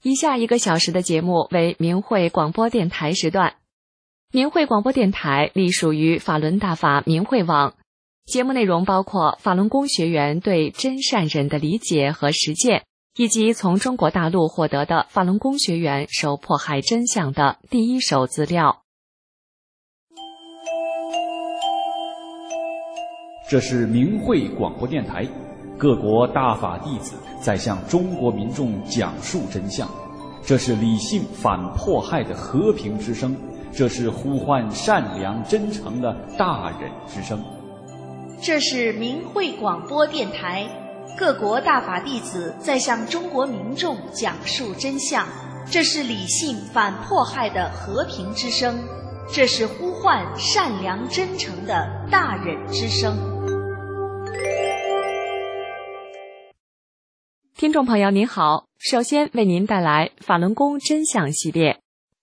以下1个小时的节目为明慧广播电台时段。明慧广播电台隶属于法轮大法明慧网，节目内容包括法轮功学员对真善忍的理解和实践，以及从中国大陆获得的法轮功学员受迫害真相的第一手资料。 这是明慧广播电台，各国大法弟子在向中国民众讲述真相。这是理性反迫害的和平之声，这是呼唤善良真诚的大忍之声。 这是明慧广播电台，各国大法弟子在向中国民众讲述真相。这是理性反迫害的和平之声，这是呼唤善良真诚的大忍之声。 听众朋友您好，首先为您带来法轮功真相系列。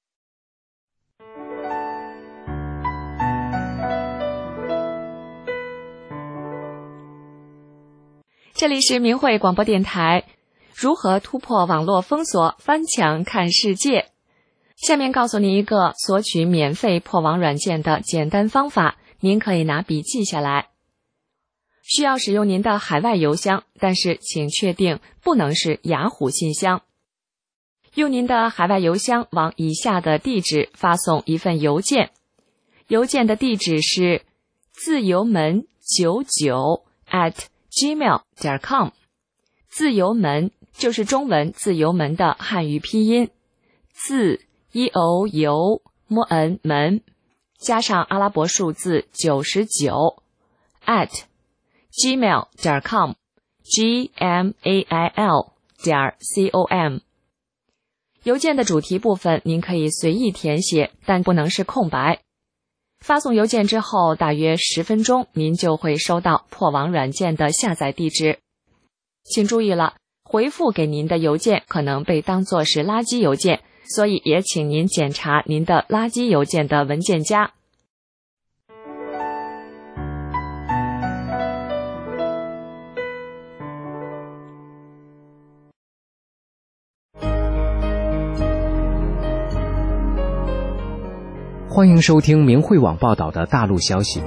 这里是明慧广播电台，如何突破网络封锁，翻墙看世界。下面告诉您一个索取免费破网软件的简单方法，您可以拿笔记下来。需要使用您的海外邮箱，但是请确定不能是雅虎信箱。用您的海外邮箱往以下的地址发送一份邮件，邮件的地址是自由门99@gmail.com。 自由门就是中文自由门的汉语拼音，自 EO 摸 N 门加上阿拉伯数字99 @gmail.com gmail.com。 邮件的主题部分您可以随意填写，但不能是空白。发送邮件之后大约10分钟，您就会收到破网软件的下载地址。请注意了，回复给您的邮件可能被当作是垃圾邮件，所以也请您检查您的垃圾邮件的文件夹。 欢迎收听明慧网报道的大陆消息。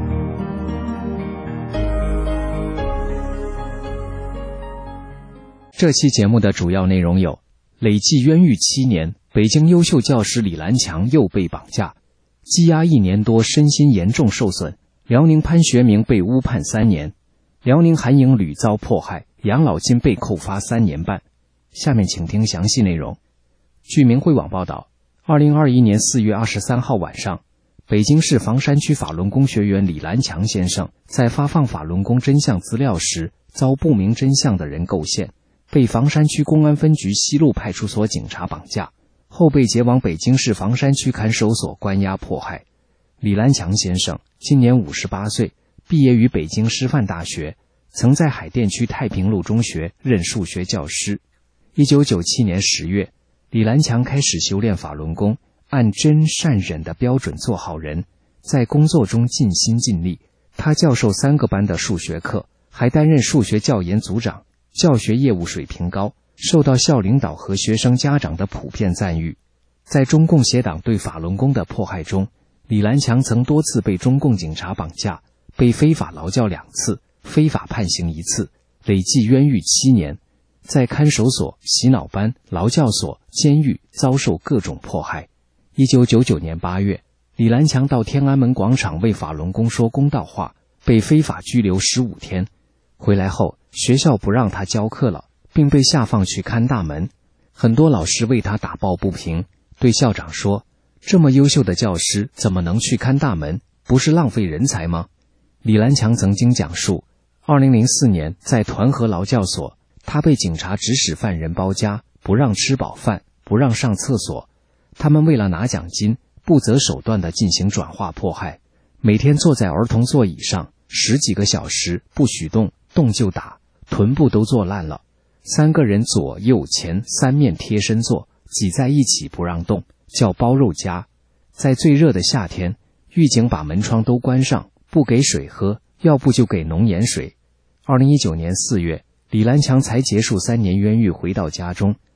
这期节目的主要内容有：累计冤狱7年，北京优秀教师李兰强又被绑架；羁押1年多，身心严重受损；辽宁潘学明被诬判3年；辽宁韩营屡遭迫害，养老金被扣发3年半。下面请听详细内容。据明慧网报道，2021年4月23号晚上，北京市房山区法轮功学员李兰强先生在发放法轮功真相资料时，遭不明真相的人构陷，被房山区公安分局西路派出所警察绑架，后被劫往北京市房山区看守所关押迫害。李兰强先生今年58岁，毕业于北京师范大学，曾在海淀区太平路中学任数学教师。1997年10月，李兰强开始修炼法轮功，按真善忍的标准做好人，在工作中尽心尽力。他教授3个班的数学课，还担任数学教研组长，教学业务水平高，受到校领导和学生家长的普遍赞誉。在中共邪党对法轮功的迫害中，李兰强曾多次被中共警察绑架，被非法劳教2次，非法判刑1次，累计冤狱7年。在看守所、洗脑班、劳教所、监狱遭受各种迫害。1999年8月，李兰强到天安门广场为法轮功说公道话，被非法拘留15天。回来后，学校不让他教课了，并被下放去看大门。很多老师为他打抱不平，对校长说：“这么优秀的教师怎么能去看大门？不是浪费人才吗？”李兰强曾经讲述，2004年在团河劳教所，他被警察指使犯人包夹，不让吃饱饭，不让上厕所。他们为了拿奖金，不择手段地进行转化迫害，每天坐在儿童座椅上10几个小时，不许动，动就打，臀部都坐烂了。3个人左右前3面贴身坐，挤在一起不让动，叫包肉夹。在最热的夏天，狱警把门窗都关上，不给水喝，要不就给浓盐水。2019年4月，李兰强才结束3年冤狱回到家中，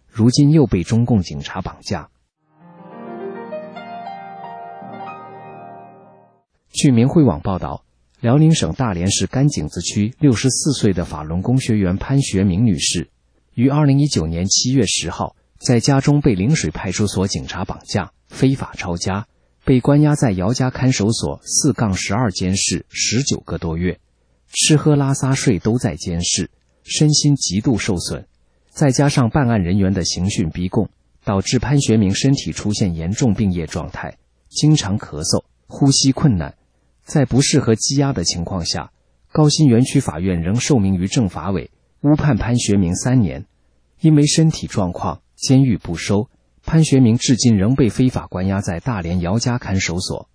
如今又被中共警察绑架。据明慧网报道，辽宁省大连市甘井子区64岁的法轮功学员潘学明女士，于2019年7月10号在家中被陵水派出所警察绑架，非法抄家，被关押在姚家看守所4-12监室19个多月，吃喝拉撒睡都在监视，身心极度受损。再加上办案人员的刑讯逼供，导致潘学明身体出现严重病液状态，经常咳嗽，呼吸困难。在不适合羁押的情况下，高新园区法院仍受命于政法委，诬判潘学明3年。因为身体状况，监狱不收，潘学明至今仍被非法关押在大连姚家看守所。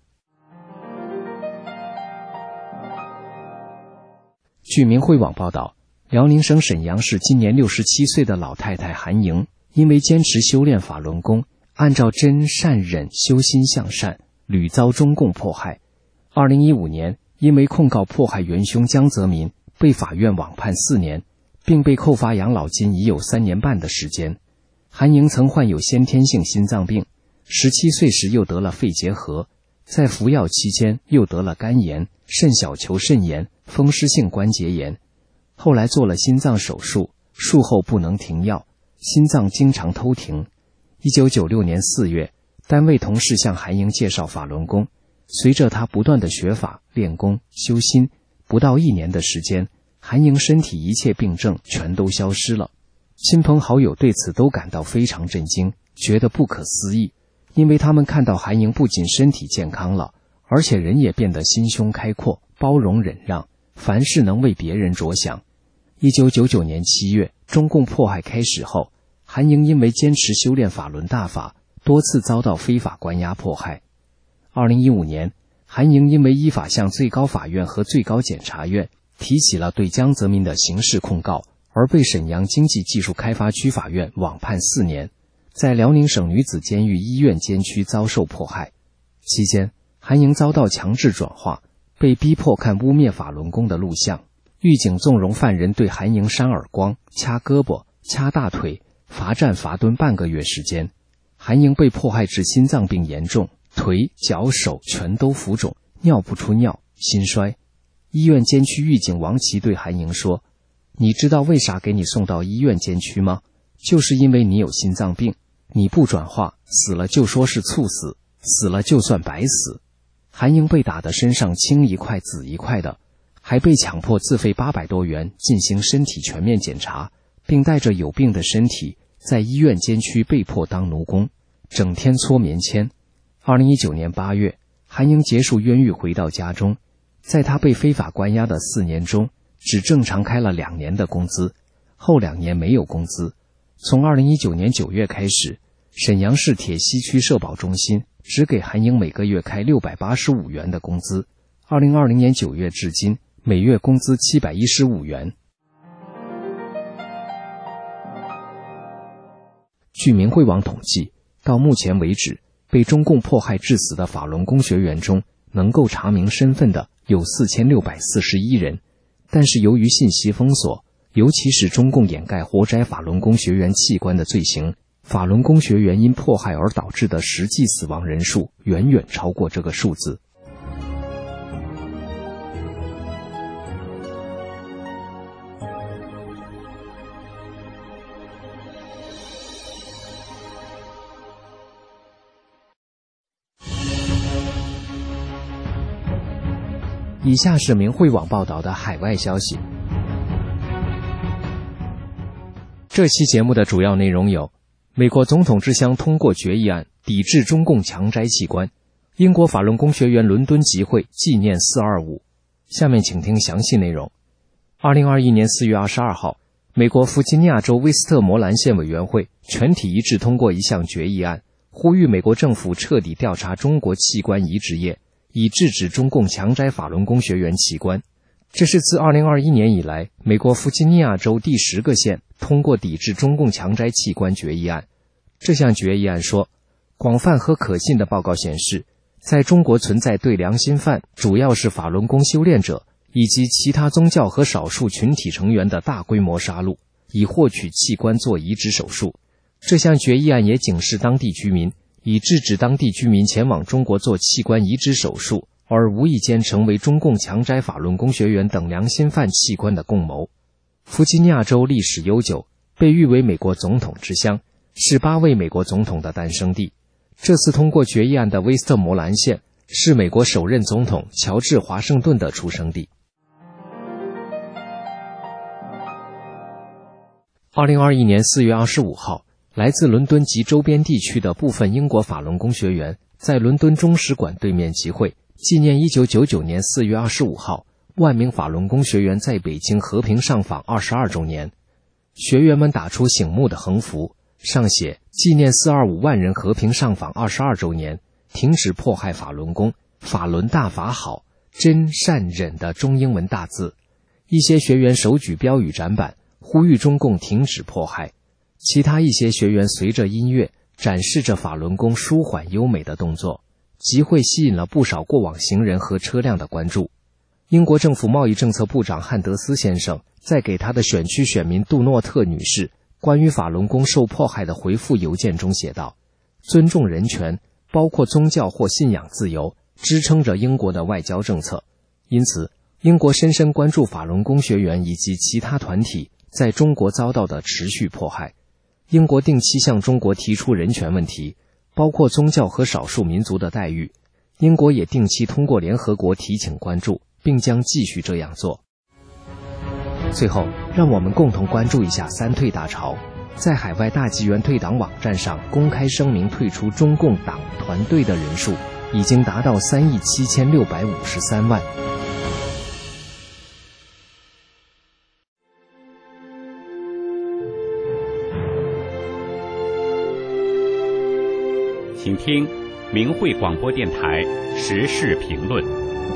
据明慧网报道，辽宁省沈阳市今年67岁的老太太韩莹，因为坚持修炼法轮功，按照真善忍修心向善，屡遭中共迫害。2015年，因为控告迫害元凶江泽民，被法院网判4年，并被扣发养老金已有3年半的时间。韩莹曾患有先天性心脏病，17岁时又得了肺结核，在服药期间又得了肝炎、肾小球肾炎、风湿性关节炎，后来做了心脏手术，术后不能停药，心脏经常偷停。1996年4月，单位同事向韩莹介绍法轮功，随着他不断的学法、练功、修心，不到1年的时间，韩莹身体一切病症全都消失了。亲朋好友对此都感到非常震惊，觉得不可思议，因为他们看到韩莹不仅身体健康了，而且人也变得心胸开阔，包容忍让，凡事能为别人着想。1999年7月，中共迫害开始后，韩莹因为坚持修炼法轮大法，多次遭到非法关押迫害。2015年，韩莹因为依法向最高法院和最高检察院提起了对江泽民的刑事控告，而被沈阳经济技术开发区法院网判4年，在辽宁省女子监狱医院监区遭受迫害。期间，韩莹遭到强制转化，被逼迫看污蔑法轮功的录像。狱警纵容犯人对韩莹扇耳光、掐胳膊、掐大腿，罚站罚蹲半个月时间。韩莹被迫害致心脏病严重，腿、脚、手全都浮肿，尿不出尿，心衰。医院监区狱警王琦对韩莹说：“你知道为啥给你送到医院监区吗？就是因为你有心脏病，你不转化，死了就说是猝死，死了就算白死。”韩莹被打得身上青一块紫一块的，还被强迫自费800多元进行身体全面检查，并带着有病的身体在医院监区被迫当奴工，整天搓棉签。2019年8月，韩莹结束冤狱回到家中，在她被非法关押的4年中，只正常开了2年的工资，后2年没有工资。从2019年9月开始，沈阳市铁西区社保中心只给韩莹每个月开685元的工资。2020年9月至今，每月工资715元。据明慧网统计，到目前为止，被中共迫害致死的法轮功学员中，能够查明身份的有4641人，但是由于信息封锁，尤其是中共掩盖活摘法轮功学员器官的罪行，法轮功学员因迫害而导致的实际死亡人数远远超过这个数字。以下是明慧网报道的海外消息。这期节目的主要内容有：美国总统之箱通过决议案，抵制中共强摘器官；英国法轮功学员伦敦集会纪念425。下面请听详细内容。2021年4月22号，美国弗吉尼亚州威斯特摩兰县委员会全体一致通过一项决议案，呼吁美国政府彻底调查中国器官移植业，以制止中共强摘法轮功学员器官。这是自2021年以来，美国弗吉尼亚州第10个县通过抵制中共强摘器官决议案。这项决议案说，广泛和可信的报告显示，在中国存在对良心犯，主要是法轮功修炼者以及其他宗教和少数群体成员的大规模杀戮，以获取器官做移植手术。 这项决议案也警示当地居民，以制止当地居民前往中国做器官移植手术，而无意间成为中共强摘法轮功学员等良心犯器官的共谋。弗吉尼亚州历史悠久，被誉为美国总统之乡，是8位美国总统的诞生地。这次通过决议案的威斯特摩兰县是美国首任总统乔治·华盛顿的出生地。2021年4月25号，来自伦敦及周边地区的部分英国法轮功学员在伦敦中使馆对面集会，纪念1999年4月25号万名法轮功学员在北京和平上访22周年。学员们打出醒目的横幅，上写纪念425万人和平上访22周年，停止迫害法轮功，法轮大法好，真善忍的中英文大字。一些学员手举标语展板，呼吁中共停止迫害。其他一些学员随着音乐展示着法轮功舒缓优美的动作。集会吸引了不少过往行人和车辆的关注。英国政府贸易政策部长汉德斯先生在给他的选区选民杜诺特女士关于法轮功受迫害的回复邮件中写道：尊重人权，包括宗教或信仰自由，支撑着英国的外交政策。因此，英国深深关注法轮功学员以及其他团体在中国遭到的持续迫害。英国定期向中国提出人权问题，包括宗教和少数民族的待遇。英国也定期通过联合国提请关注，并将继续这样做。最后，让我们共同关注一下三退大潮。在海外大纪元退党网站上公开声明退出中共党团队的人数已经达到37653万。 请听明慧广播电台时事评论。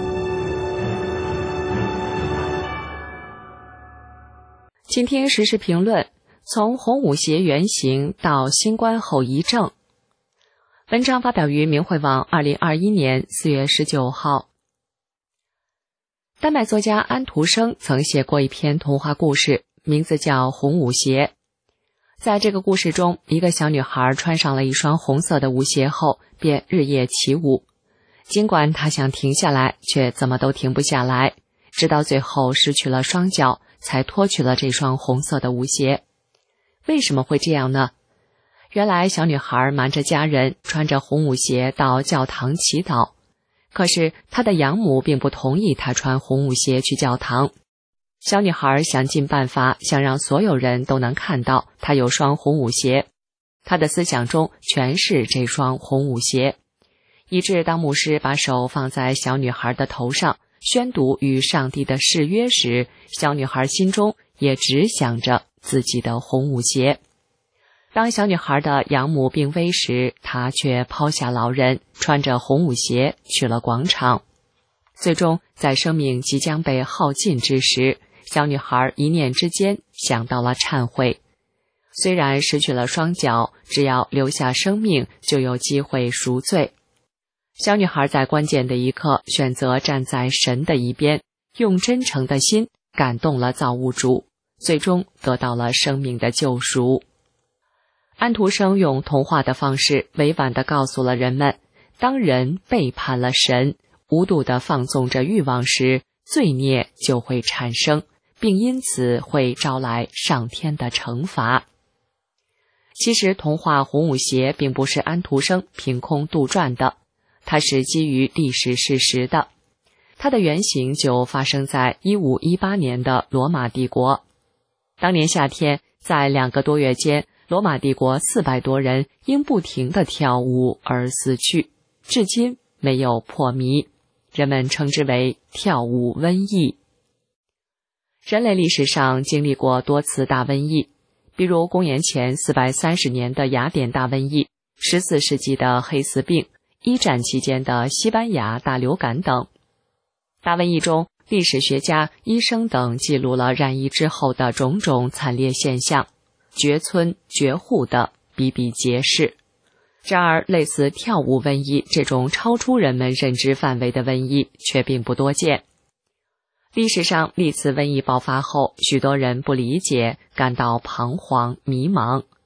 请听时事评论，从红舞鞋原型到新冠后遗症。文章发表于明慧网2021年4月19号。丹麦作家安徒生曾写过一篇童话故事，名字叫《红舞鞋》。在这个故事中，一个小女孩穿上了一双红色的舞鞋后，便日夜起舞。尽管她想停下来，却怎么都停不下来，直到最后失去了双脚，才脱去了这双红色的舞鞋。为什么会这样呢？原来小女孩瞒着家人，穿着红舞鞋到教堂祈祷。可是她的养母并不同意她穿红舞鞋去教堂。小女孩想尽办法，想让所有人都能看到她有双红舞鞋。她的思想中全是这双红舞鞋，以致当牧师把手放在小女孩的头上，宣读与上帝的誓约时，小女孩心中也只想着自己的红舞鞋。当小女孩的养母病危时，她却抛下老人，穿着红舞鞋去了广场。最终在生命即将被耗尽之时，小女孩一念之间想到了忏悔。虽然失去了双脚，只要留下生命，就有机会赎罪。小女孩在关键的一刻选择站在神的一边，用真诚的心感动了造物主，最终得到了生命的救赎。安徒生用童话的方式委婉地告诉了人们，当人背叛了神，无度地放纵着欲望时，罪孽就会产生，并因此会招来上天的惩罚。其实童话《红舞鞋》并不是安徒生凭空杜撰的，它是基于历史事实的。它的原型就发生在1518年的罗马帝国。当年夏天，在2个多月间，罗马帝国400多人因不停地跳舞而死去，至今没有破谜，人们称之为跳舞瘟疫。人类历史上经历过多次大瘟疫，比如公元前430年的雅典大瘟疫、14世纪的黑死病、一战期间的西班牙大流感等。大瘟疫中，历史学家、医生等记录了染疫之后的种种惨烈现象，绝村绝户的比比皆是。然而，类似跳舞瘟疫这种超出人们认知范围的瘟疫却并不多见。历史上历次瘟疫爆发后，许多人不理解，感到彷徨迷茫。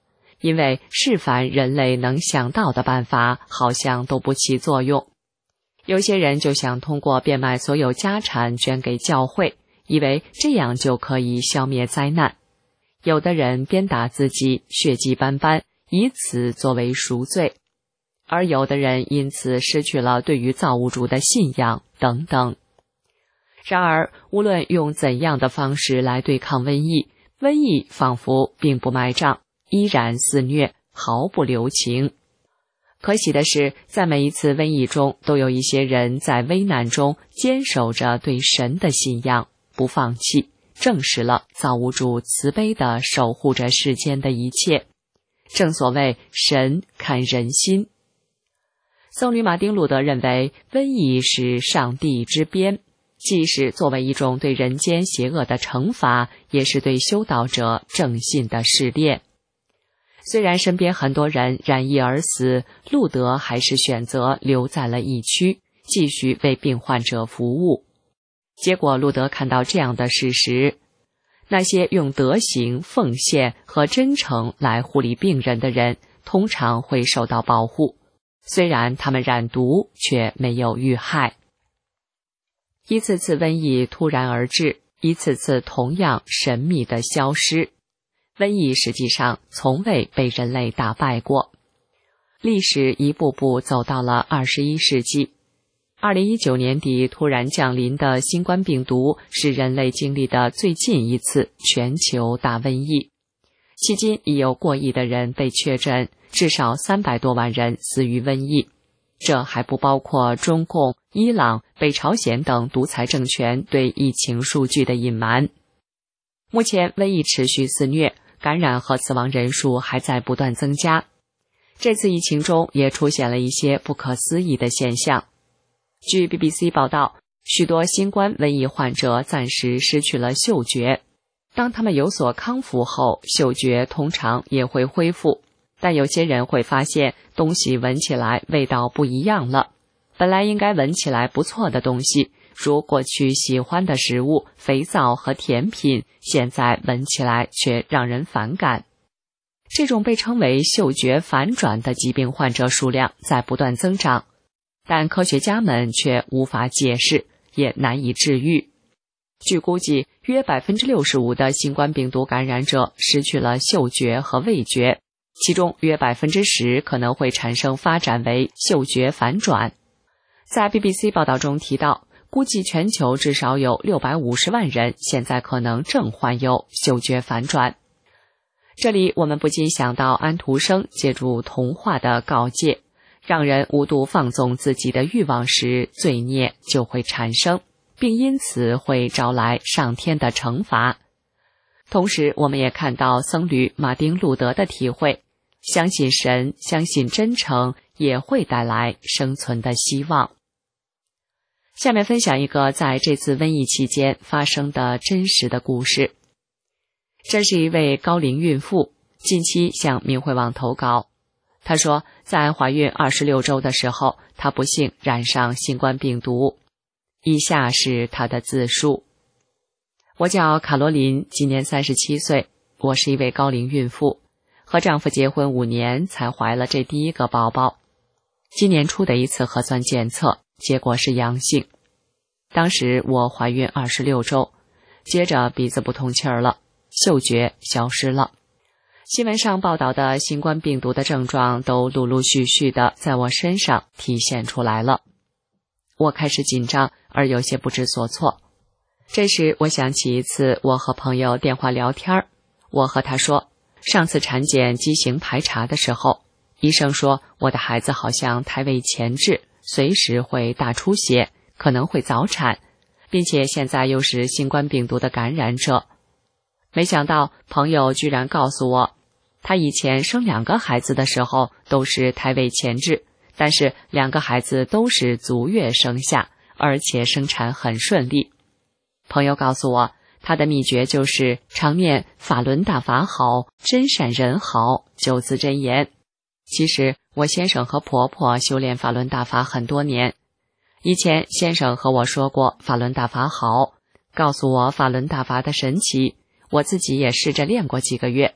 因为是凡人类能想到的办法好像都不起作用。有些人就想通过变卖所有家产捐给教会，以为这样就可以消灭灾难。有的人鞭打自己，血迹斑斑，以此作为赎罪，而有的人因此失去了对于造物主的信仰等等。然而，无论用怎样的方式来对抗瘟疫，瘟疫仿佛并不卖账，依然肆虐，毫不留情。可喜的是，在每一次瘟疫中，都有一些人在危难中坚守着对神的信仰，不放弃，证实了造物主慈悲地守护着世间的一切。正所谓神看人心。僧侣马丁路德认为，瘟疫是上帝之鞭，既是作为一种对人间邪恶的惩罚，也是对修道者正信的试炼。虽然身边很多人染疫而死，路德还是选择留在了疫区，继续为病患者服务。结果路德看到这样的事实：那些用德行、奉献和真诚来护理病人的人，通常会受到保护，虽然他们染毒，却没有遇害。一次次瘟疫突然而至，一次次同样神秘的消失。瘟疫实际上从未被人类打败过。历史一步步走到了21世纪。2019年底突然降临的新冠病毒是人类经历的最近一次全球大瘟疫。迄今已有过亿的人被确诊，至少300多万人死于瘟疫。这还不包括中共、伊朗、北朝鲜等独裁政权对疫情数据的隐瞒。目前瘟疫持续肆虐，感染和死亡人数还在不断增加。这次疫情中也出现了一些不可思议的现象。据 BBC 报道，许多新冠瘟疫患者暂时失去了嗅觉，当他们有所康复后，嗅觉通常也会恢复，但有些人会发现东西闻起来味道不一样了。本来应该闻起来不错的东西，如过去喜欢的食物、肥皂和甜品，现在闻起来却让人反感。这种被称为嗅觉反转的疾病患者数量在不断增长，但科学家们却无法解释，也难以治愈。据估计，约 65% 的新冠病毒感染者失去了嗅觉和味觉，其中约 10% 可能会产生发展为嗅觉反转。在 BBC 报道中提到，估计全球至少有650万人现在可能正患有嗅觉反转。这里我们不禁想到安徒生借助童话的告诫，让人无度放纵自己的欲望时，罪孽就会产生，并因此会招来上天的惩罚。同时我们也看到僧侣马丁路德的体会，相信神，相信真诚，也会带来生存的希望。下面分享一个在这次瘟疫期间发生的真实的故事。这是一位高龄孕妇，近期向明慧网投稿。她说，在怀孕26周的时候，她不幸染上新冠病毒。以下是她的自述：我叫卡罗琳，今年37岁，我是一位高龄孕妇，和丈夫结婚5年才怀了这第一个宝宝。今年初的一次核酸检测，结果是阳性。当时我怀孕26周，接着鼻子不通气儿了，嗅觉消失了。新闻上报道的新冠病毒的症状都陆陆续续的在我身上体现出来了。我开始紧张而有些不知所措。这时我想起一次我和朋友电话聊天，我和他说，上次产检畸形排查的时候，医生说我的孩子好像胎位前置，随时会大出血，可能会早产，并且现在又是新冠病毒的感染者。没想到朋友居然告诉我，他以前生2个孩子的时候都是胎位前置，但是2个孩子都是足月生下，而且生产很顺利。朋友告诉我，他的秘诀就是常念法轮大法好，真善人好9字真言。其实我先生和婆婆修炼法轮大法很多年，以前先生和我说过法轮大法好，告诉我法轮大法的神奇，我自己也试着练过几个月，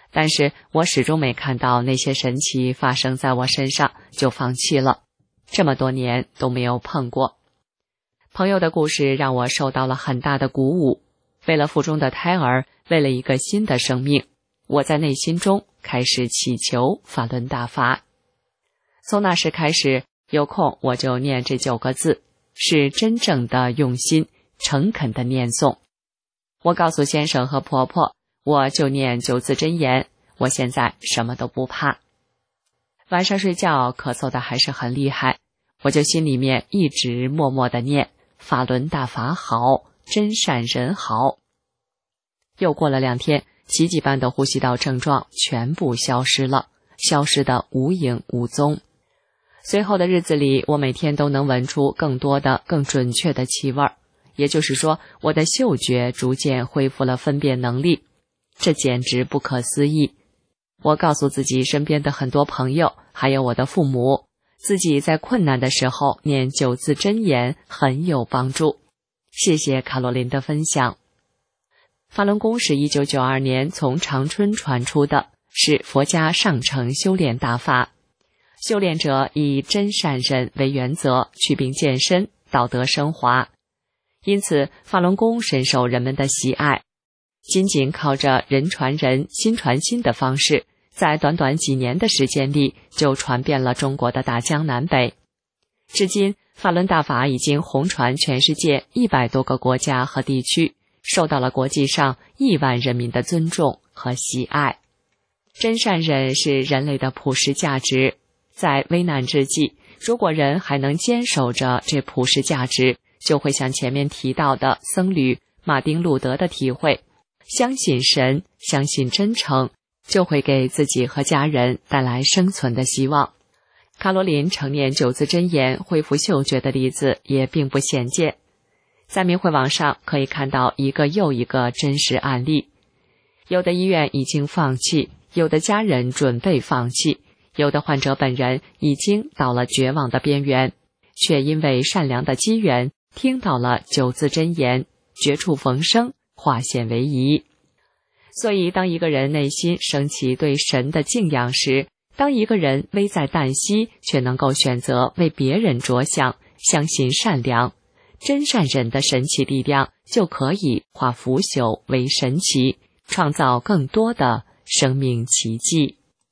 但是我始终没看到那些神奇发生在我身上，就放弃了。这么多年都没有碰过。朋友的故事让我受到了很大的鼓舞。为了腹中的胎儿，为了一个新的生命，我在内心中开始祈求法轮大法。从那时开始，有空我就念这9个字，是真正的用心，诚恳的念诵。我告诉先生和婆婆，我就念9字真言，我现在什么都不怕。晚上睡觉咳嗽的还是很厉害，我就心里面一直默默的念法轮大法好，真善人好。又过了2天，奇迹般的呼吸道症状全部消失了，消失得无影无踪。随后的日子里，我每天都能闻出更多的、更准确的气味，也就是说，我的嗅觉逐渐恢复了分辨能力，这简直不可思议。我告诉自己身边的很多朋友，还有我的父母，自己在困难的时候念9字真言很有帮助。谢谢卡罗琳的分享。法轮功是1992年从长春传出的，是佛家上乘修炼大法。修炼者以真善忍为原则，祛病健身，道德升华。因此，法轮功深受人们的喜爱。仅仅靠着人传人、心传心的方式，在短短几年的时间里，就传遍了中国的大江南北。至今，法轮大法已经红传全世界100多个国家和地区，受到了国际上亿万人民的尊重和喜爱。真善忍是人类的普世价值，在危难之际，如果人还能坚守着这普世价值，就会像前面提到的僧侣马丁路德的体会，相信神，相信真诚，就会给自己和家人带来生存的希望。卡罗琳承念9字真言恢复嗅觉的例子也并不鲜见，在明慧网上可以看到一个又一个真实案例。有的医院已经放弃，有的家人准备放弃，有的患者本人已经到了绝望的边缘，却因为善良的机缘听到了9字真言，绝处逢生，化险为夷。所以当一个人内心升起对神的敬仰时，当一个人危在旦夕却能够选择为别人着想，相信善良，真善忍的神奇力量就可以化腐朽为神奇，创造更多的生命奇迹。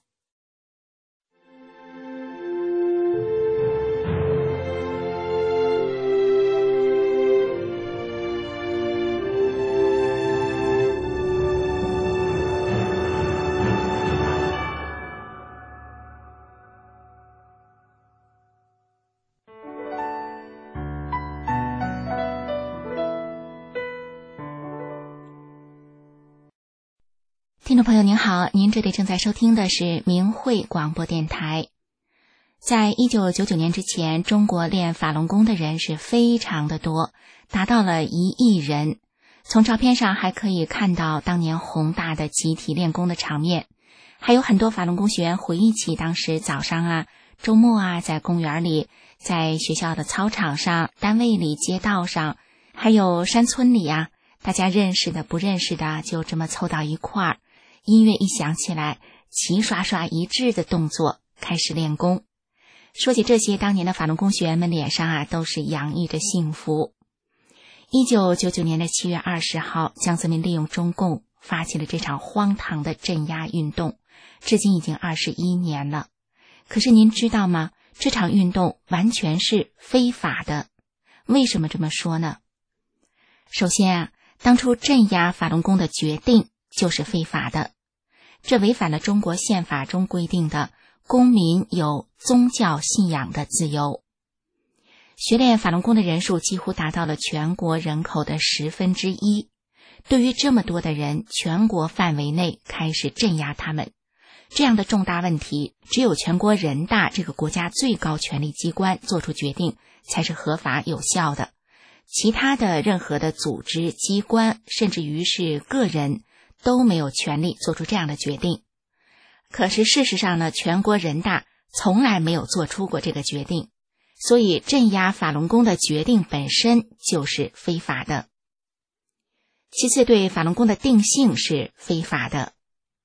听众朋友您好，您这里正在收听的是明慧广播电台。在1999年之前，中国练法轮功的人是非常的多，达到了1亿人。从照片上还可以看到当年宏大的集体练功的场面，还有很多法轮功学员回忆起当时早上周末在公园里，在学校的操场上，单位里，街道上，还有山村里大家认识的不认识的就这么凑到一块儿，音乐一响起来，齐刷刷一致的动作开始练功。说起这些，当年的法轮功学员们脸上都是洋溢着幸福。1999年的7月20号，江泽民利用中共发起了这场荒唐的镇压运动，至今已经21年了。可是您知道吗？这场运动完全是非法的。为什么这么说呢？首先当初镇压法轮功的决定就是非法的，这违反了中国宪法中规定的公民有宗教信仰的自由。学练法轮功的人数几乎达到了全国人口的1/10。对于这么多的人，全国范围内开始镇压他们，这样的重大问题，只有全国人大这个国家最高权力机关做出决定才是合法有效的。其他的任何的组织、机关，甚至于是个人，都没有权利做出这样的决定。可是事实上呢，全国人大从来没有做出过这个决定，所以镇压法轮功的决定本身就是非法的。其次，对法轮功的定性是非法的。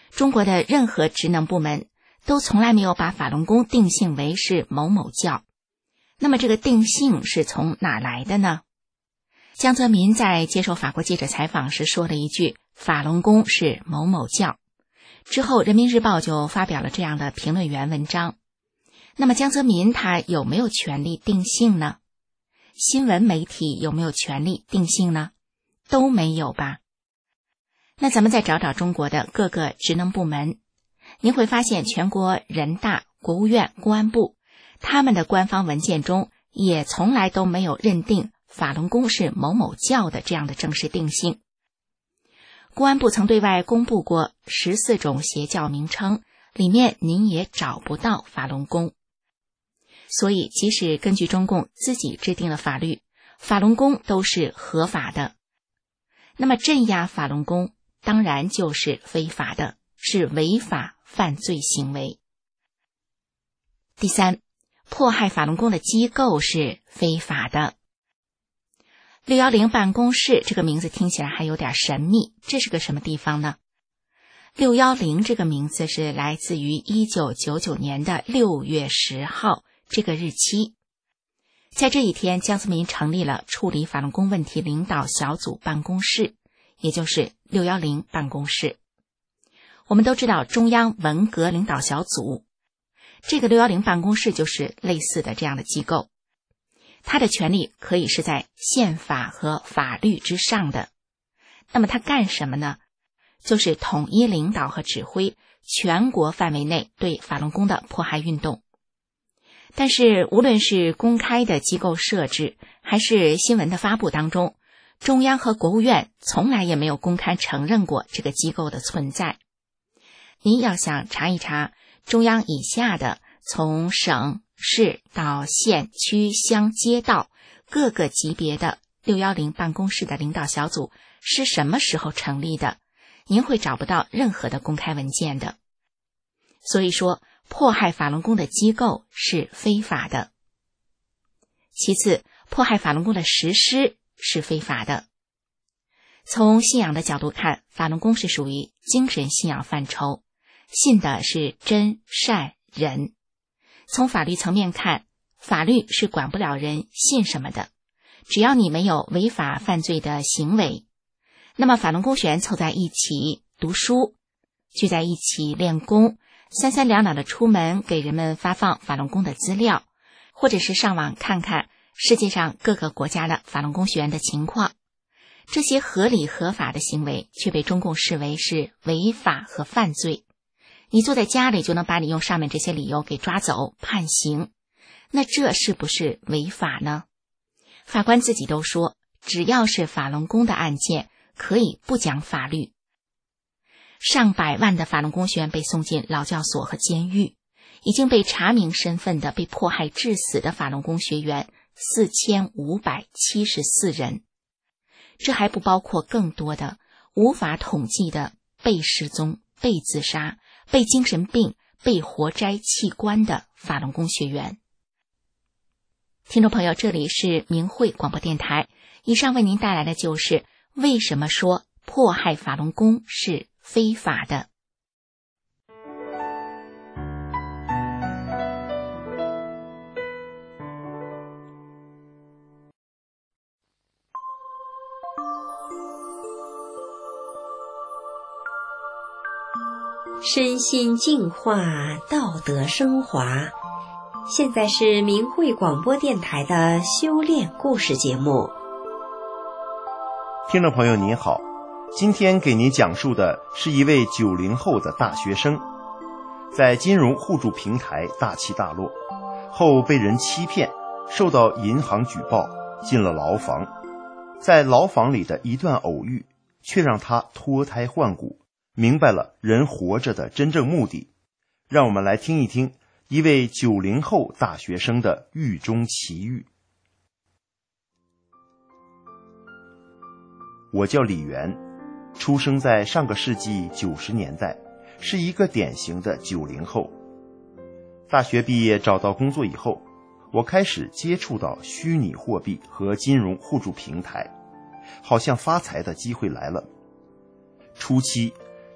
中国的任何职能部门都从来没有把法轮功定性为是某某教。那么这个定性是从哪来的呢？江泽民在接受法国记者采访时说了一句，法轮功是某某教。之后人民日报就发表了这样的评论员文章。那么江泽民他有没有权利定性呢？新闻媒体有没有权利定性呢？都没有吧。那咱们再找找中国的各个职能部门，您会发现全国人大、国务院、公安部他们的官方文件中也从来都没有认定法轮功是某某教的这样的正式定性。公安部曾对外公布过14种邪教名称，里面您也找不到法轮功。所以即使根据中共自己制定的法律，法轮功都是合法的。那么镇压法轮功当然就是非法的，是违法犯罪行为。第三，迫害法轮功的机构是非法的。610办公室这个名字听起来还有点神秘，这是个什么地方呢？610这个名字是来自于1999年的6月10号这个日期。在这一天，江泽民成立了处理法轮功问题领导小组办公室，也就是610办公室。我们都知道中央文革领导小组，这个610办公室就是类似的这样的机构。它的权力可以是在宪法和法律之上的。那么它干什么呢？就是统一领导和指挥全国范围内对法轮功的迫害运动。但是无论是公开的机构设置还是新闻的发布当中，中央和国务院从来也没有公开承认过这个机构的存在。您要想查一查中央以下的从省市到县区乡街道各个级别的610办公室的领导小组是什么时候成立的，您会找不到任何的公开文件的。所以说迫害法轮功的机构是非法的。其次，迫害法轮功的实施是非法的。从信仰的角度看，法轮功是属于精神信仰范畴，信的是真善忍。从法律层面看，法律是管不了人信什么的，只要你没有违法犯罪的行为。那么法轮功学员凑在一起读书，聚在一起练功，三三两两的出门给人们发放法轮功的资料，或者是上网看看世界上各个国家的法轮功学员的情况。这些合理合法的行为却被中共视为是违法和犯罪。你坐在家里就能把你用上面这些理由给抓走判刑，那这是不是违法呢？法官自己都说，只要是法轮功的案件可以不讲法律。上百万的法轮功学员被送进劳教所和监狱，已经被查明身份的被迫害致死的法轮功学员4574人，这还不包括更多的无法统计的被失踪、被自杀、被精神病、被活摘器官的法轮功学员。听众朋友，这里是明慧广播电台，以上为您带来的就是为什么说迫害法轮功是非法的。 身心净化，道德升华。现在是明慧广播电台的修炼故事节目。 听众朋友您好，今天给您讲述的是一位90后的大学生，在金融互助平台大起大落后被人欺骗，受到银行举报，进了牢房。在牢房里的一段偶遇，却让他脱胎换骨，明白了人活着的真正目的。让我们来听一听一位90后大学生的狱中奇遇。我叫李元，出生在上个世纪90年代，是一个典型的90后。大学毕业找到工作以后，我开始接触到虚拟货币和金融互助平台，好像发财的机会来了。初期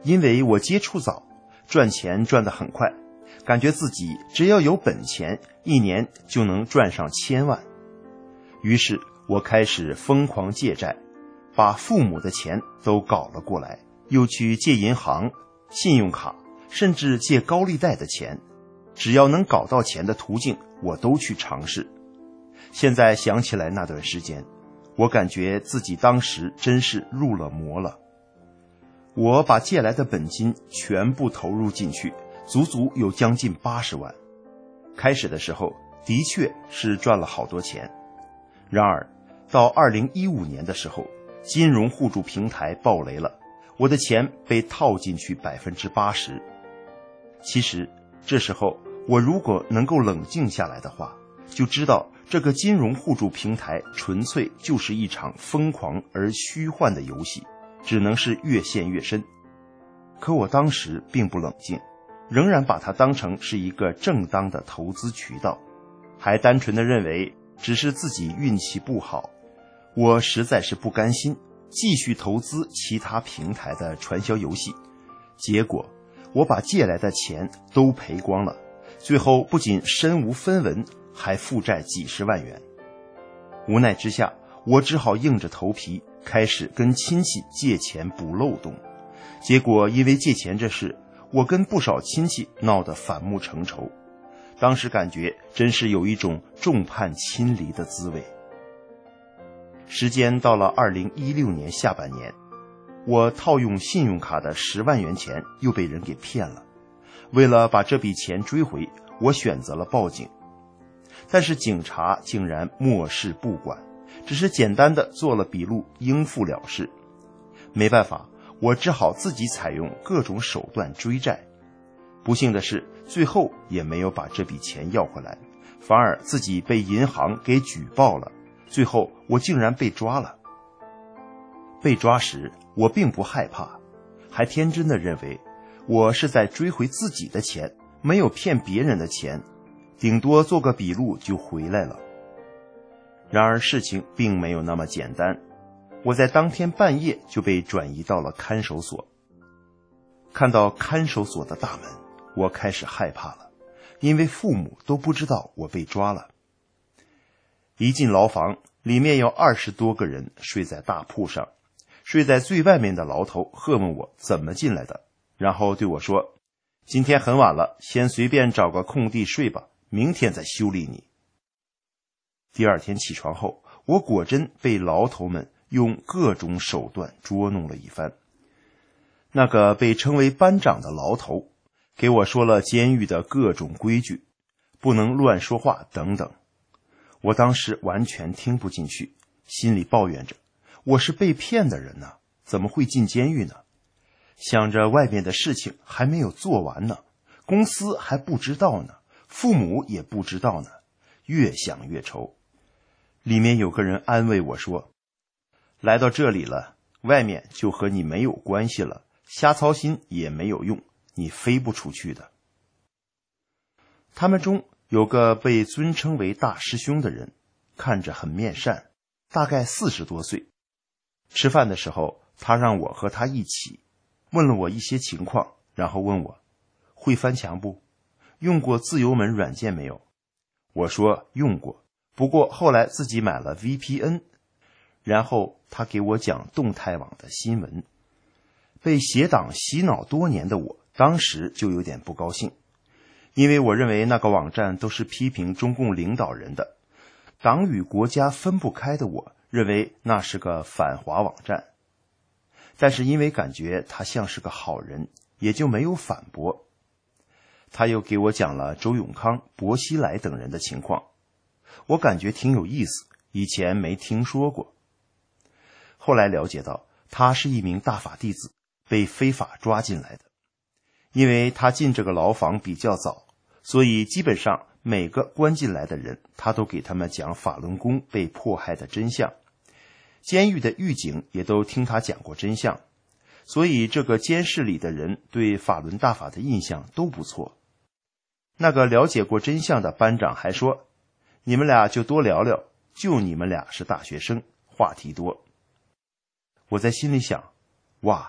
因为我接触早，赚钱赚得很快，感觉自己只要有本钱，1年就能赚上1000万。于是我开始疯狂借债，把父母的钱都搞了过来，又去借银行、信用卡，甚至借高利贷的钱，只要能搞到钱的途径，我都去尝试。现在想起来那段时间，我感觉自己当时真是入了魔了。我把借来的本金全部投入进去，足足有将近80万。开始的时候的确是赚了好多钱，然而到2015年的时候，金融互助平台爆雷了，我的钱被套进去80%。其实这时候我如果能够冷静下来的话，就知道这个金融互助平台纯粹就是一场疯狂而虚幻的游戏，只能是越陷越深。可我当时并不冷静，仍然把它当成是一个正当的投资渠道，还单纯的认为只是自己运气不好。我实在是不甘心继续投资其他平台的传销游戏，结果我把借来的钱都赔光了，最后不仅身无分文，还负债几十万元。无奈之下，我只好硬着头皮开始跟亲戚借钱补漏洞。结果因为借钱这事，我跟不少亲戚闹得反目成仇，当时感觉真是有一种众叛亲离的滋味。时间到了2016年下半年，我套用信用卡的10万元钱又被人给骗了。为了把这笔钱追回，我选择了报警。但是警察竟然漠视不管，只是简单的做了笔录应付了事。没办法，我只好自己采用各种手段追债。不幸的是，最后也没有把这笔钱要回来，反而自己被银行给举报了。最后我竟然被抓了。被抓时我并不害怕，还天真的认为我是在追回自己的钱，没有骗别人的钱，顶多做个笔录就回来了。然而事情并没有那么简单，我在当天半夜就被转移到了看守所。看到看守所的大门，我开始害怕了，因为父母都不知道我被抓了。一进牢房，里面有20多个人睡在大铺上，睡在最外面的牢头喝问我怎么进来的，然后对我说，今天很晚了，先随便找个空地睡吧，明天再修理你。第二天起床后，我果真被牢头们用各种手段捉弄了一番。那个被称为班长的牢头给我说了监狱的各种规矩，不能乱说话等等。我当时完全听不进去，心里抱怨着，我是被骗的人呢，怎么会进监狱呢？想着外面的事情还没有做完呢，公司还不知道呢，父母也不知道呢，越想越愁。里面有个人安慰我说，来到这里了，外面就和你没有关系了，瞎操心也没有用，你飞不出去的。他们中有个被尊称为大师兄的人，看着很面善，大概40多岁。吃饭的时候，他让我和他一起，问了我一些情况，然后问我会翻墙不？用过自由门软件没有？我说用过，不过后来自己买了 VPN。然后他给我讲动态网的新闻。被邪党洗脑多年的我，当时就有点不高兴，因为我认为那个网站都是批评中共领导人的，党与国家分不开的我认为那是个反华网站。但是因为感觉他像是个好人，也就没有反驳。他又给我讲了周永康、薄熙来等人的情况，我感觉挺有意思，以前没听说过。后来了解到他是一名大法弟子，被非法抓进来的。因为他进这个牢房比较早，所以基本上每个关进来的人，他都给他们讲法轮功被迫害的真相。监狱的狱警也都听他讲过真相，所以这个监室里的人对法轮大法的印象都不错。那个了解过真相的班长还说，你们俩就多聊聊，就你们俩是大学生，话题多。我在心里想，哇，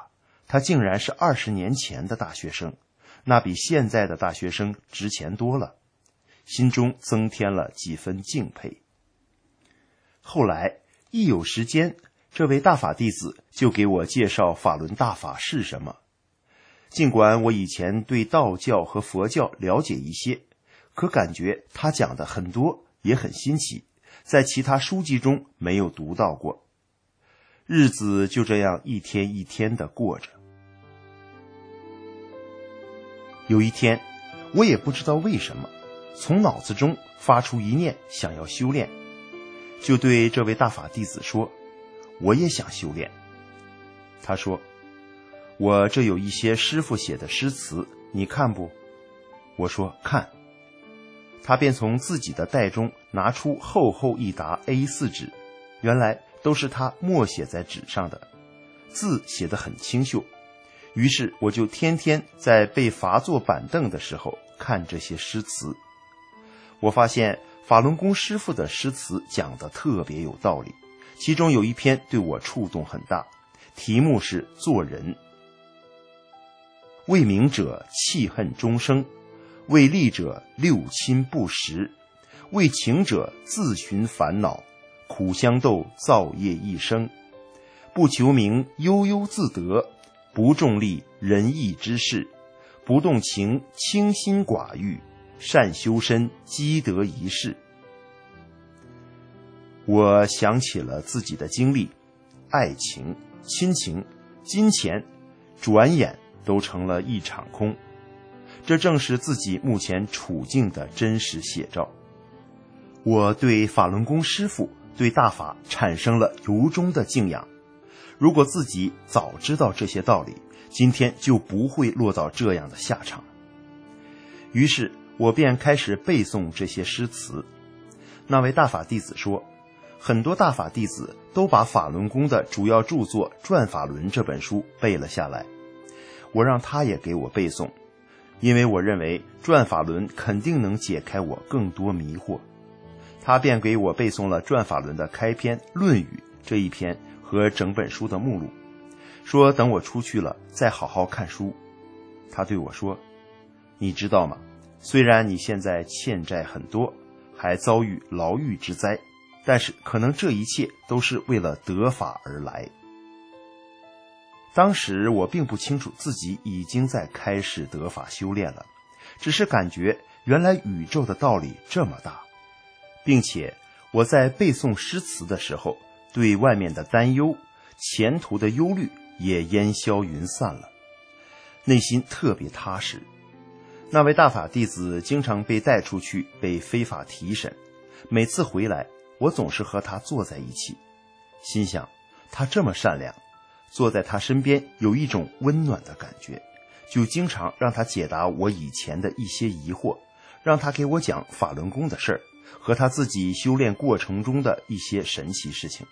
他竟然是20年前的大学生，那比现在的大学生值钱多了，心中增添了几分敬佩。后来一有时间，这位大法弟子就给我介绍法轮大法是什么。尽管我以前对道教和佛教了解一些，可感觉他讲的很多也很新奇，在其他书籍中没有读到过。日子就这样一天一天地过着。有一天，我也不知道为什么，从脑子中发出一念想要修炼，就对这位大法弟子说，我也想修炼。他说，我这有一些师父写的诗词，你看不？我说看。他便从自己的袋中拿出厚厚一沓 A4 纸，原来都是他默写在纸上的，字写得很清秀。于是我就天天在被罚坐板凳的时候看这些诗词。我发现法轮功师父的诗词讲得特别有道理，其中有一篇对我触动很大，题目是做人。为名者弃恨终生，为利者六亲不识，为情者自寻烦恼，苦相斗造业一生，不求名悠悠自得，不重利仁义之事，不动情清心寡欲，善修身积德一世。我想起了自己的经历，爱情、亲情、金钱，转眼都成了一场空。这正是自己目前处境的真实写照。我对法轮功师父、对大法产生了由衷的敬仰。如果自己早知道这些道理，今天就不会落到这样的下场。于是我便开始背诵这些诗词。那位大法弟子说，很多大法弟子都把法轮功的主要著作《转法轮》这本书背了下来。我让他也给我背诵，因为我认为《转法轮》肯定能解开我更多迷惑。他便给我背诵了《转法轮》的开篇《论语》这一篇和整本书的目录，说等我出去了再好好看书。他对我说，你知道吗？虽然你现在欠债很多，还遭遇牢狱之灾，但是可能这一切都是为了得法而来。当时我并不清楚自己已经在开始得法修炼了，只是感觉原来宇宙的道理这么大，并且我在背诵诗词的时候，对外面的担忧、前途的忧虑也烟消云散了，内心特别踏实。那位大法弟子经常被带出去被非法提审，每次回来我总是和他坐在一起，心想他这么善良，坐在他身边有一种温暖的感觉，就经常让他解答我以前的一些疑惑，让他给我讲法轮功的事儿，和他自己修炼过程中的一些神奇事情。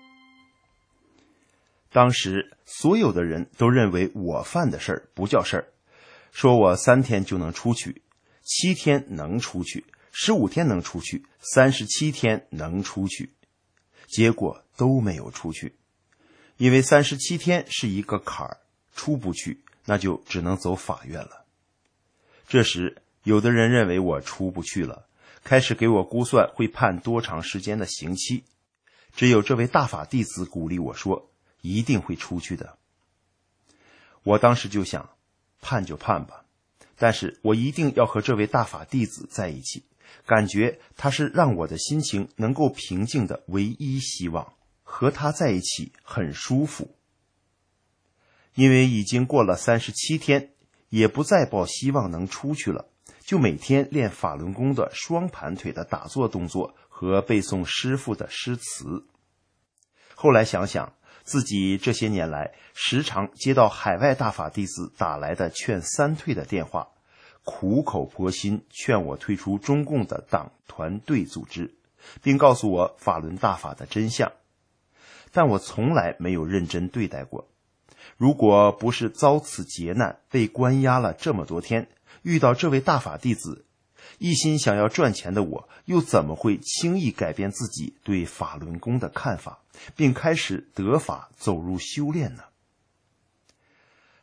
当时所有的人都认为我犯的事儿不叫事儿，说我3天就能出去，7天能出去，15天能出去，37天能出去，结果都没有出去。因为37天是一个坎儿，出不去，那就只能走法院了。这时有的人认为我出不去了，开始给我估算会判多长时间的刑期。只有这位大法弟子鼓励我说，一定会出去的。我当时就想，判就判吧，但是我一定要和这位大法弟子在一起，感觉他是让我的心情能够平静的唯一希望，和他在一起很舒服。因为已经过了37天，也不再抱希望能出去了，就每天练法轮功的双盘腿的打坐动作和背诵师父的诗词。后来想想，自己这些年来时常接到海外大法弟子打来的劝3退的电话，苦口婆心劝我退出中共的党团队组织，并告诉我法轮大法的真相。但我从来没有认真对待过。如果不是遭此劫难，被关押了这么多天，遇到这位大法弟子，一心想要赚钱的我，又怎么会轻易改变自己对法轮功的看法，并开始得法走入修炼呢？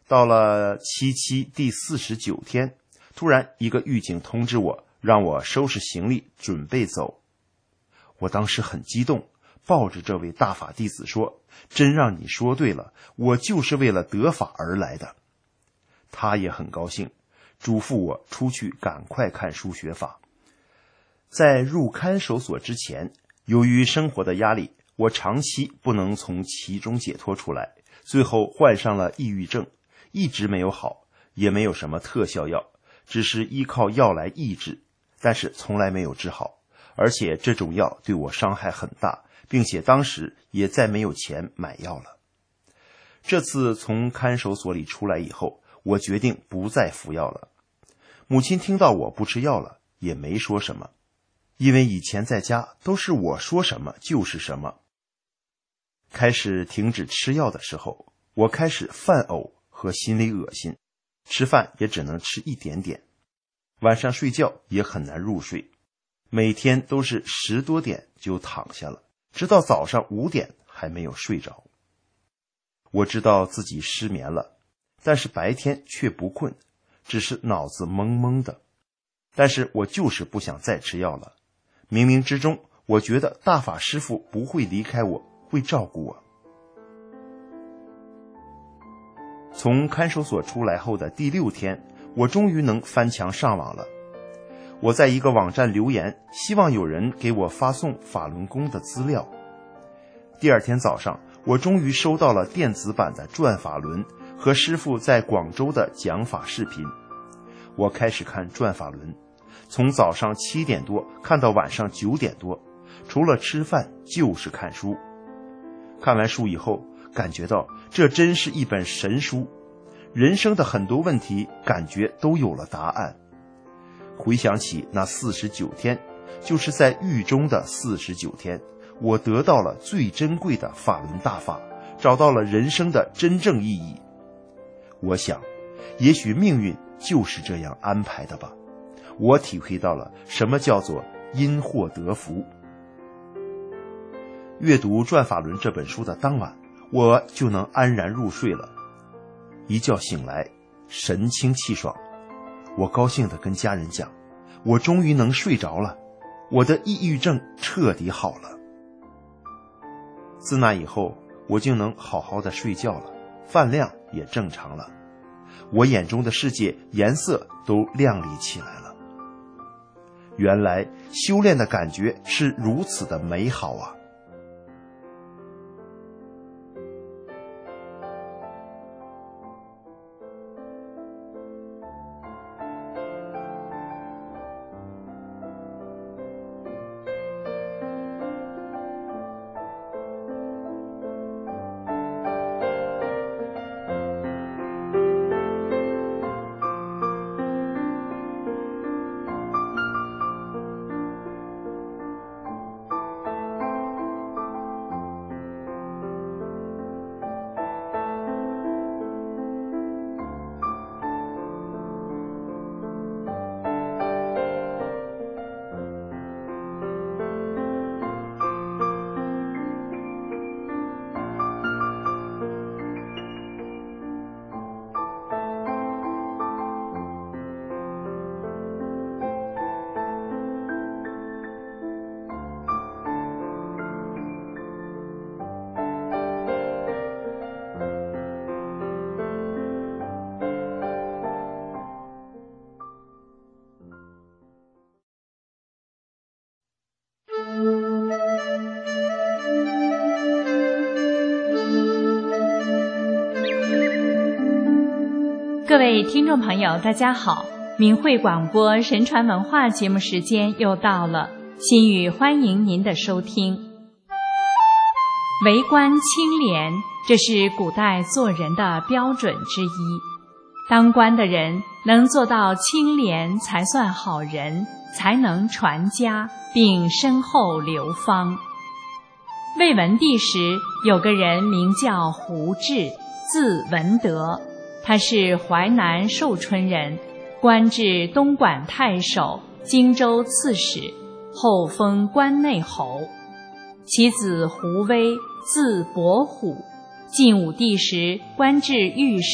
到了七七第49天，突然一个狱警通知我，让我收拾行李准备走。我当时很激动，抱着这位大法弟子说，真让你说对了，我就是为了得法而来的。他也很高兴，嘱咐我出去赶快看书学法。在入看守所之前，由于生活的压力，我长期不能从其中解脱出来，最后患上了抑郁症，一直没有好，也没有什么特效药，只是依靠药来抑制，但是从来没有治好，而且这种药对我伤害很大，并且当时也再没有钱买药了。这次从看守所里出来以后，我决定不再服药了。母亲听到我不吃药了，也没说什么，因为以前在家都是我说什么就是什么。开始停止吃药的时候，我开始犯呕和心里恶心，吃饭也只能吃一点点，晚上睡觉也很难入睡，每天都是10多点就躺下了，直到早上5点还没有睡着。我知道自己失眠了，但是白天却不困，只是脑子懵懵的。但是我就是不想再吃药了，冥冥之中我觉得大法师父不会离开我，会照顾我。从看守所出来后的第6天，我终于能翻墙上网了。我在一个网站留言，希望有人给我发送法轮功的资料。第2天早上，我终于收到了电子版的转法轮和师父在广州的讲法视频。我开始看转法轮，从早上7点多看到晚上9点多，除了吃饭就是看书。看完书以后，感觉到这真是一本神书，人生的很多问题感觉都有了答案。回想起那49天，就是在狱中的49天，我得到了最珍贵的法轮大法，找到了人生的真正意义。我想，也许命运就是这样安排的吧。我体会到了什么叫做因祸得福。阅读《转法轮》这本书的当晚，我就能安然入睡了。一觉醒来，神清气爽。我高兴地跟家人讲，我终于能睡着了，我的抑郁症彻底好了。自那以后，我就能好好的睡觉了，饭量也正常了，我眼中的世界颜色都亮丽起来了。原来修炼的感觉是如此的美好啊！ 各位听众朋友，大家好，明慧广播神传文化节目时间又到了，心语欢迎您的收听。为官清廉，这是古代做人的标准之一。当官的人能做到清廉，才算好人，才能传家，并身后流芳。魏文帝时，有个人名叫胡志，字文德，他是淮南寿春人，官至东莞太守、荆州刺史，后封关内侯。其子胡威，字伯虎，晋武帝时官至御史、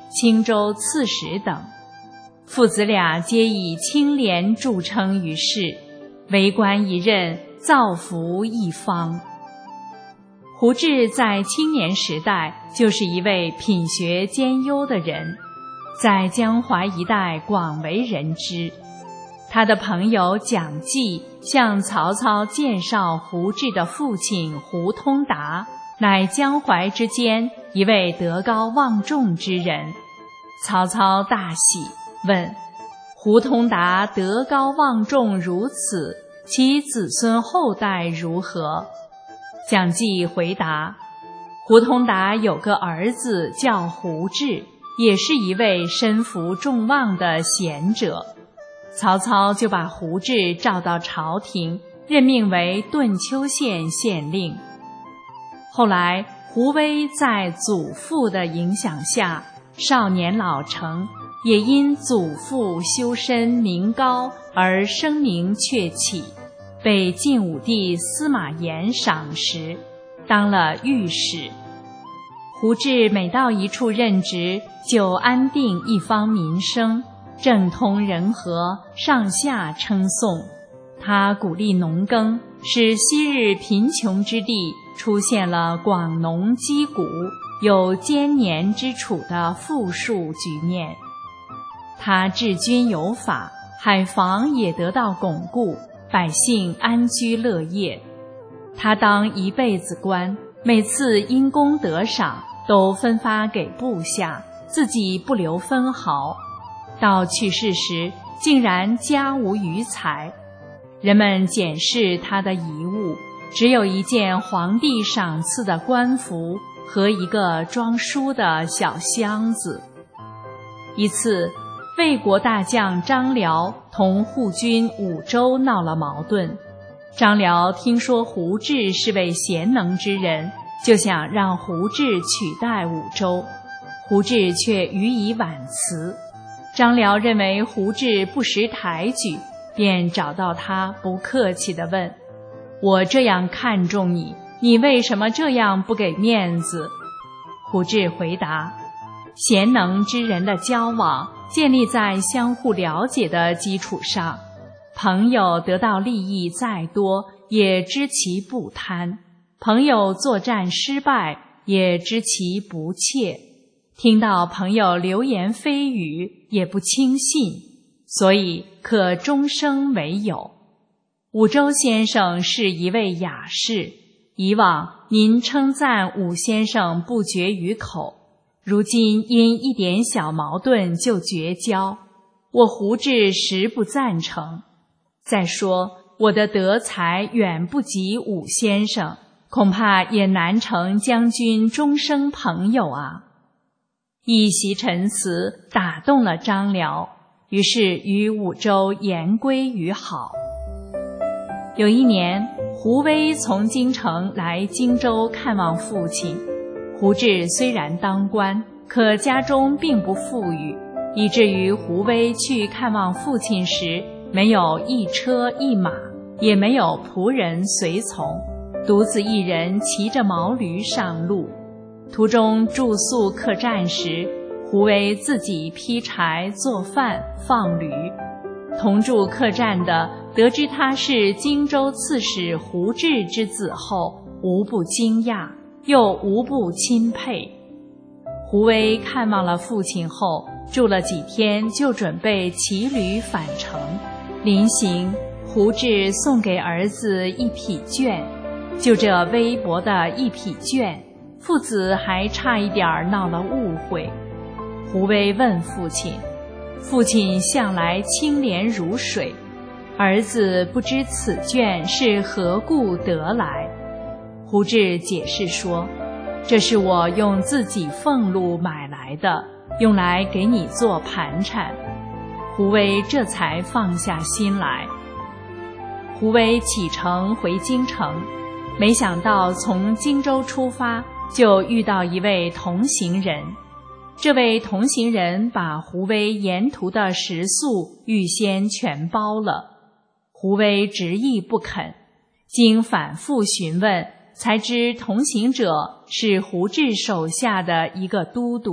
青州刺史等。父子俩皆以清廉著称于世，为官一任，造福一方。胡志在青年时代就是一位品学兼优的人，在江淮一带广为人知。他的朋友蒋济向曹操介绍胡志的父亲胡通达，乃江淮之间一位德高望重之人。曹操大喜，问胡通达德高望重如此，其子孙后代如何？蒋济回答，胡通达有个儿子叫胡志，也是一位身负众望的贤者。曹操就把胡志召到朝廷，任命为顿丘县县令。后来胡威在祖父的影响下少年老成，也因祖父修身名高而声名鹊起，被晋武帝司马炎赏识，当了御史。胡志每到一处任职，就安定一方民生，政通人和，上下称颂。他鼓励农耕，使昔日贫穷之地出现了广农积谷，有兼年之处的富庶局面。他治军有法，海防也得到巩固，百姓安居乐业。他当一辈子官，每次因功得赏都分发给部下，自己不留分毫。到去世时，竟然家无余财。人们检视他的遗物，只有一件皇帝赏赐的官服和一个装书的小箱子。一次，魏国大将张辽同护军武周闹了矛盾。张辽听说胡志是位贤能之人，就想让胡志取代武周，胡志却予以婉辞。张辽认为胡志不识抬举，便找到他，不客气地问：我这样看重你，你为什么这样不给面子？胡志回答：贤能之人的交往建立在相互了解的基础上，朋友得到利益再多，也知其不贪；朋友作战失败，也知其不切；听到朋友流言蜚语，也不轻信，所以可终生为友。武周先生是一位雅士，以往您称赞武先生不绝于口，如今因一点小矛盾就绝交，我胡志实不赞成。再说我的德才远不及武先生，恐怕也难成将军终生朋友啊。一席陈词打动了张辽，于是与武周言归于好。有一年，胡威从京城来荆州看望父亲。胡志虽然当官，可家中并不富裕，以至于胡威去看望父亲时，没有一车一马，也没有仆人随从，独自一人骑着毛驴上路。途中住宿客栈时，胡威自己劈柴做饭放驴。同住客栈的得知他是荆州刺史胡志之子后，无不惊讶，又无不钦佩。胡威看望了父亲后，住了几天就准备骑驴返程。临行，胡志送给儿子一匹绢，就这微薄的一匹绢，父子还差一点闹了误会。胡威问父亲，父亲向来清廉如水，儿子不知此绢是何故得来。胡志解释说，这是我用自己俸禄买来的，用来给你做盘缠。胡威这才放下心来。胡威启程回京城，没想到从荆州出发，就遇到一位同行人。这位同行人把胡威沿途的食宿预先全包了，胡威执意不肯，经反复询问，才知同行者是胡志手下的一个都督，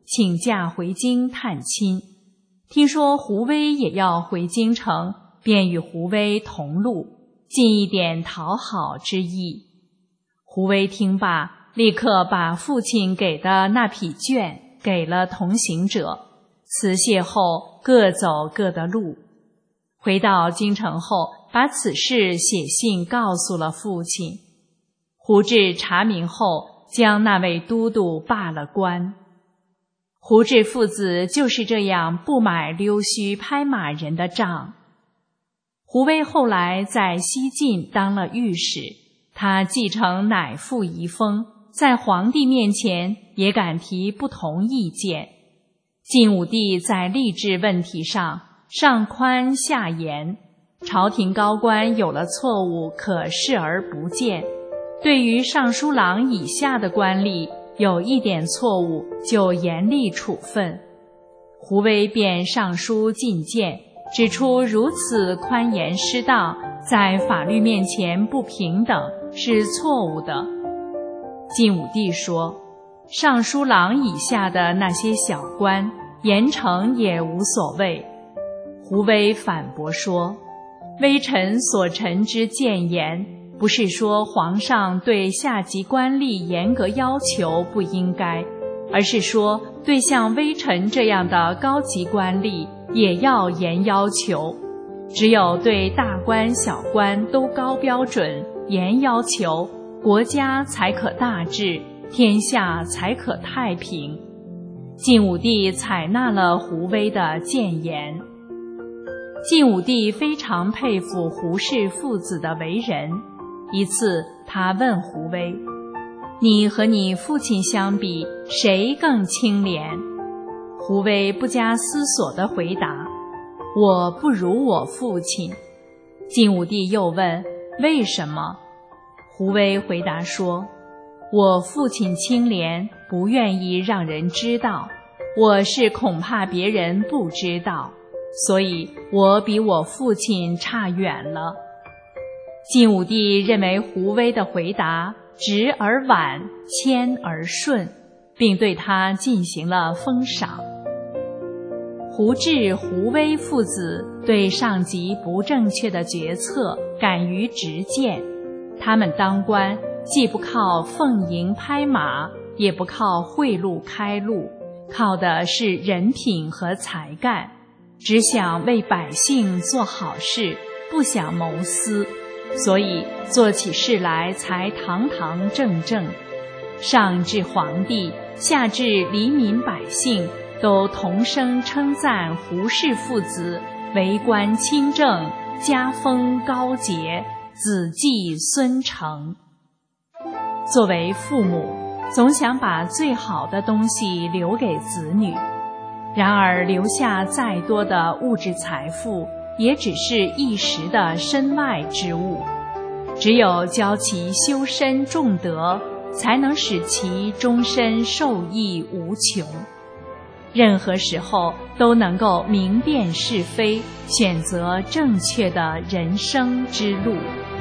请假回京探亲。听说胡威也要回京城，便与胡威同路，尽一点讨好之意。胡威听罢，立刻把父亲给的那匹绢给了同行者，辞谢后各走各的路。回到京城后，把此事写信告诉了父亲。胡志查明后，将那位都督罢了官。胡志父子就是这样不买溜须拍马人的账。胡威后来在西晋当了御史，他继承乃父遗风，在皇帝面前也敢提不同意见。晋武帝在吏治问题上上宽下严，朝廷高官有了错误可视而不见，对于尚书郎以下的官吏有一点错误就严厉处分。胡威便上书进谏，指出如此宽严失当，在法律面前不平等，是错误的。晋武帝说，尚书郎以下的那些小官，严惩也无所谓。胡威反驳说，微臣所陈之谏言，不是说皇上对下级官吏严格要求不应该，而是说对像微臣这样的高级官吏也要严要求。只有对大官小官都高标准严要求，国家才可大治，天下才可太平。晋武帝采纳了胡威的谏言。晋武帝非常佩服胡氏父子的为人。一次他问胡威，你和你父亲相比，谁更清廉？胡威不加思索地回答，我不如我父亲。晋武帝又问，为什么？胡威回答说，我父亲清廉，不愿意让人知道，我是恐怕别人不知道，所以我比我父亲差远了。晋武帝认为胡威的回答直而婉，谦而顺，并对他进行了封赏。胡志、胡威父子对上级不正确的决策敢于直谏，他们当官既不靠奉迎拍马，也不靠贿赂开路，靠的是人品和才干，只想为百姓做好事，不想谋私，所以做起事来才堂堂正正。上至皇帝，下至黎民百姓，都同声称赞胡氏父子为官清正，家风高洁，子继孙承。作为父母，总想把最好的东西留给子女，然而留下再多的物质财富，也只是一时的身外之物。只有教其修身重德，才能使其终身受益无穷。任何时候都能够明辨是非，选择正确的人生之路。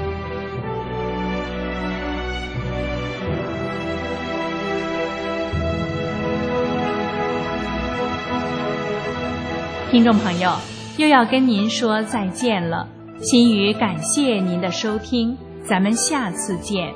听众朋友，又要跟您说再见了。心语感谢您的收听，咱们下次见。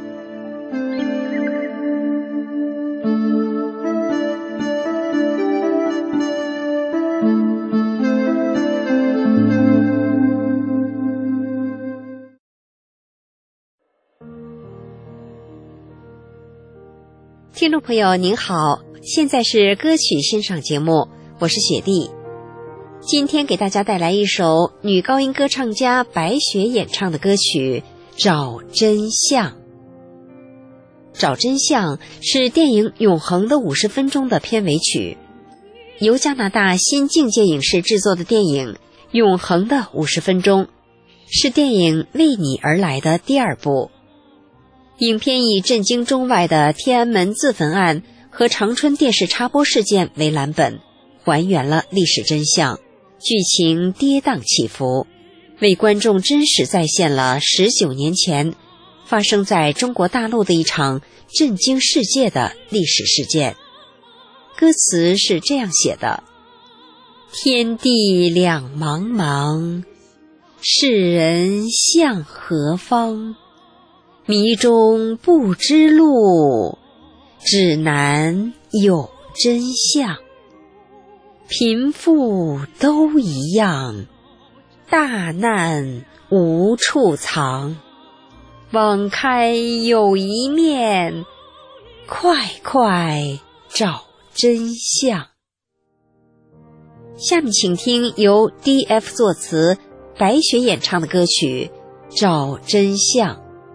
听众朋友您好，现在是歌曲欣赏节目，我是雪莉。今天给大家带来一首女高音歌唱家白雪演唱的歌曲《找真相》。找真相是电影《永恒的50分钟》的片尾曲，由加拿大新境界影视制作的电影《永恒的50分钟》，是电影《为你而来》的第2部。影片以震惊中外的天安门自焚案和长春电视插播事件为蓝本，还原了历史真相，剧情跌宕起伏，为观众真实再现了19年前发生在中国大陆的一场震惊世界的历史事件。 歌词是这样写的：天地两茫茫，世人向何方？迷中不知路，指南有真相。贫富都一样，大难无处藏。网开有一面，快快找真相。下面请听由 D.F 作词，白雪演唱的歌曲《找真相》。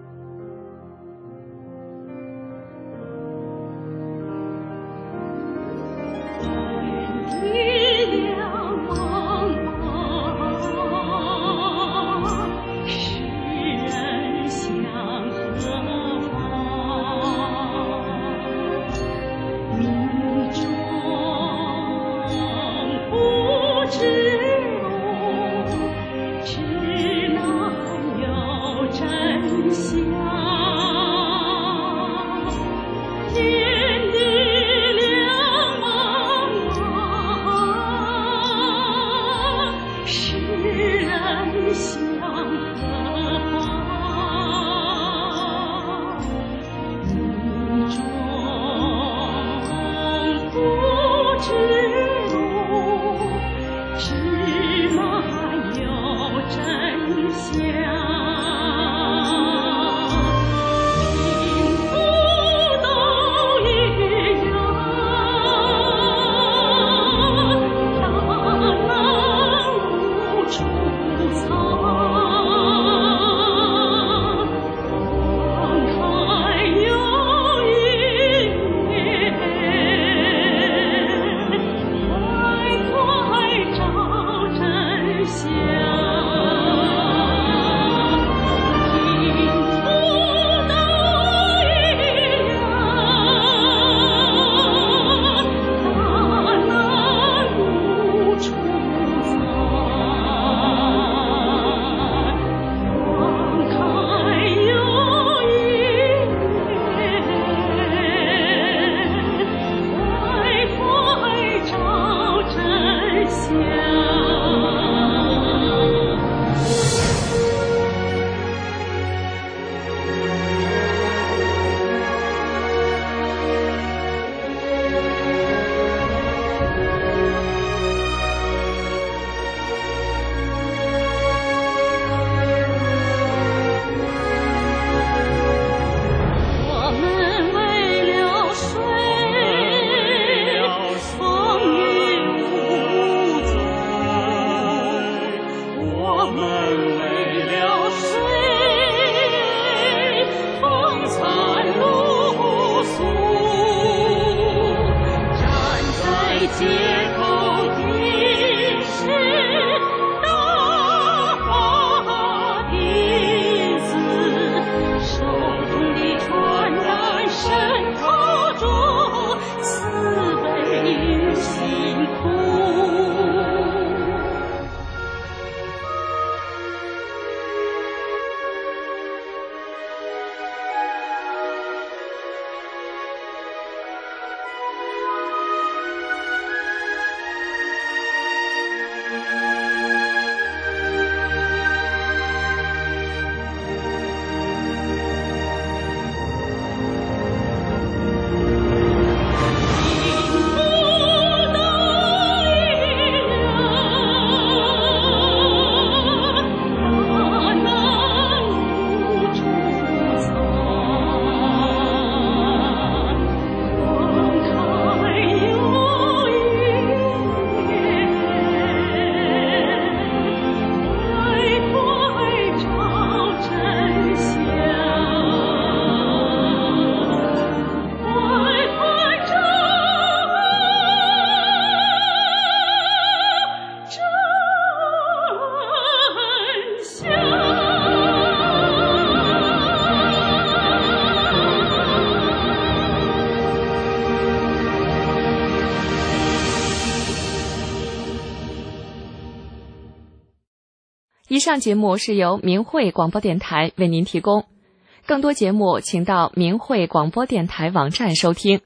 以上节目是由明慧广播电台为您提供，更多节目请到明慧广播电台网站收听。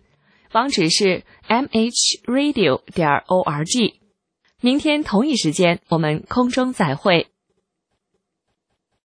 网址是 mhradio.org。明天同一时间我们空中再会。